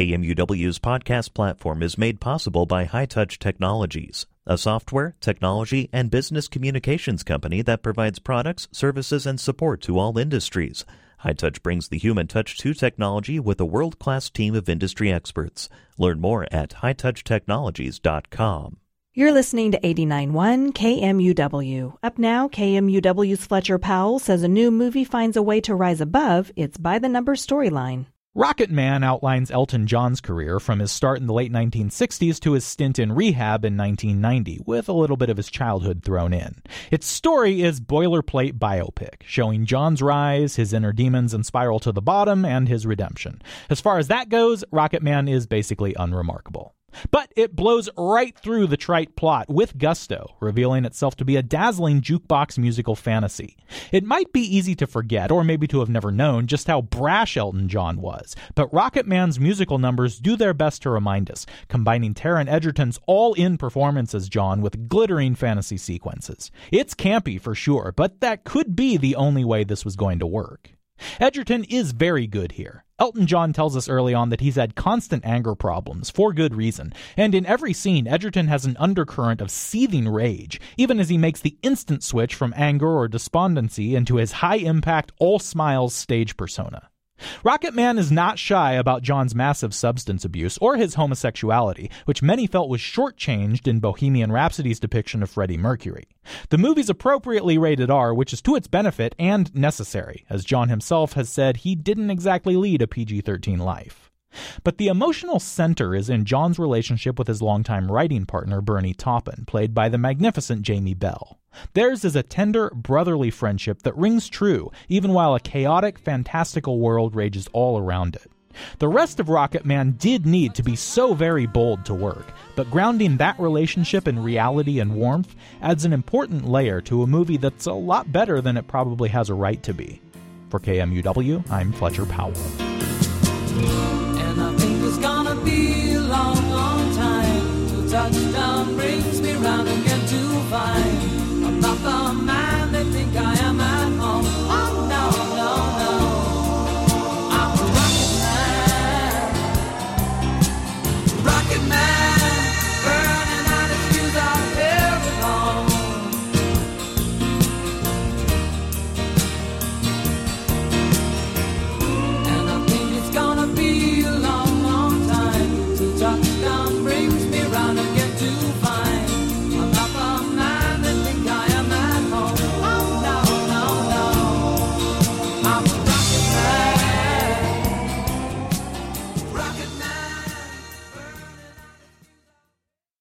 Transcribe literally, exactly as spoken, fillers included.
K M U W's podcast platform is made possible by High Touch Technologies, a software, technology, and business communications company that provides products, services, and support to all industries. High Touch brings the human touch to technology with a world-class team of industry experts. Learn more at high touch technologies dot com. You're listening to eighty-nine point one K M U W. Up now, K M U W's Fletcher Powell says a new movie finds a way to rise above its by-the-number storyline. Rocket Man outlines Elton John's career from his start in the late nineteen sixties to his stint in rehab in nineteen ninety, with a little bit of his childhood thrown in. Its story is boilerplate biopic, showing John's rise, his inner demons and spiral to the bottom, and his redemption. As far as that goes, Rocket Man is basically unremarkable. But it blows right through the trite plot with gusto, revealing itself to be a dazzling jukebox musical fantasy. It might be easy to forget, or maybe to have never known, just how brash Elton John was, but Rocket Man's musical numbers do their best to remind us, combining Taron Egerton's all-in performance as John with glittering fantasy sequences. It's campy for sure, but that could be the only way this was going to work. Egerton is very good here. Elton John tells us early on that he's had constant anger problems, for good reason, and in every scene, Egerton has an undercurrent of seething rage, even as he makes the instant switch from anger or despondency into his high-impact, all-smiles stage persona. Rocket Man is not shy about John's massive substance abuse or his homosexuality, which many felt was shortchanged in Bohemian Rhapsody's depiction of Freddie Mercury. The movie's appropriately rated R, which is to its benefit and necessary, as John himself has said he didn't exactly lead a P G thirteen life. But the emotional center is in John's relationship with his longtime writing partner, Bernie Taupin, played by the magnificent Jamie Bell. Theirs is a tender, brotherly friendship that rings true, even while a chaotic, fantastical world rages all around it. The rest of Rocket Man did need to be so very bold to work, but grounding that relationship in reality and warmth adds an important layer to a movie that's a lot better than it probably has a right to be. For K M U W, I'm Fletcher Powell. And I think it's gonna be a long, long time till touchdown brings me round again to find